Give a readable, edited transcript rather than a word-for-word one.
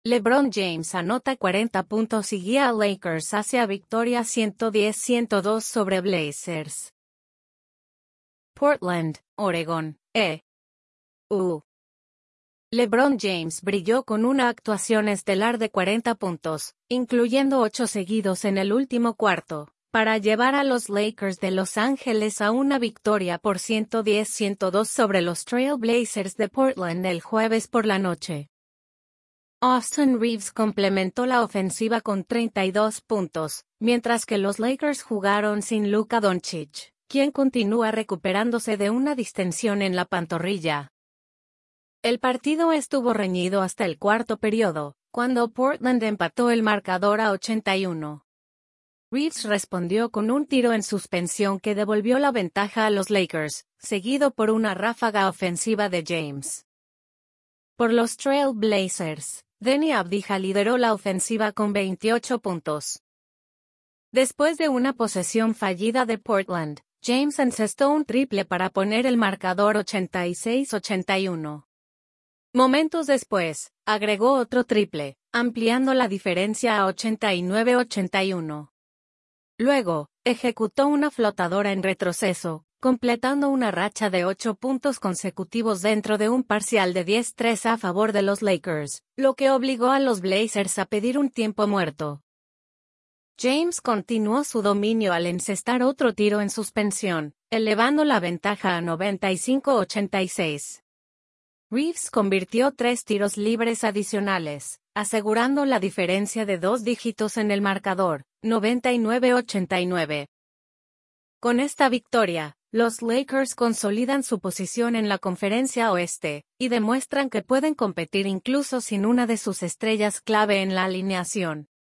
LeBron James anota 40 puntos y guía a Lakers hacia victoria 110-102 sobre Blazers. Portland, Oregón, LeBron James brilló con una actuación estelar de 40 puntos, incluyendo 8 seguidos en el último cuarto, para llevar a los Lakers de Los Ángeles a una victoria por 110-102 sobre los Trail Blazers de Portland el jueves por la noche. Austin Reeves complementó la ofensiva con 32 puntos, mientras que los Lakers jugaron sin Luka Doncic, quien continúa recuperándose de una distensión en la pantorrilla. El partido estuvo reñido hasta el cuarto periodo, cuando Portland empató el marcador a 81. Reeves respondió con un tiro en suspensión que devolvió la ventaja a los Lakers, seguido por una ráfaga ofensiva de James. Por los Trail Blazers, Deni Avdija lideró la ofensiva con 28 puntos. Después de una posesión fallida de Portland, James encestó un triple para poner el marcador 86-81. Momentos después, agregó otro triple, ampliando la diferencia a 89-81. Luego, ejecutó una flotadora en retroceso, completando una racha de 8 puntos consecutivos dentro de un parcial de 10-3 a favor de los Lakers, lo que obligó a los Blazers a pedir un tiempo muerto. James continuó su dominio al encestar otro tiro en suspensión, elevando la ventaja a 95-86. Reeves convirtió 3 tiros libres adicionales, asegurando la diferencia de 2 dígitos en el marcador, 99-89. Con esta victoria, los Lakers consolidan su posición en la Conferencia Oeste, y demuestran que pueden competir incluso sin una de sus estrellas clave en la alineación.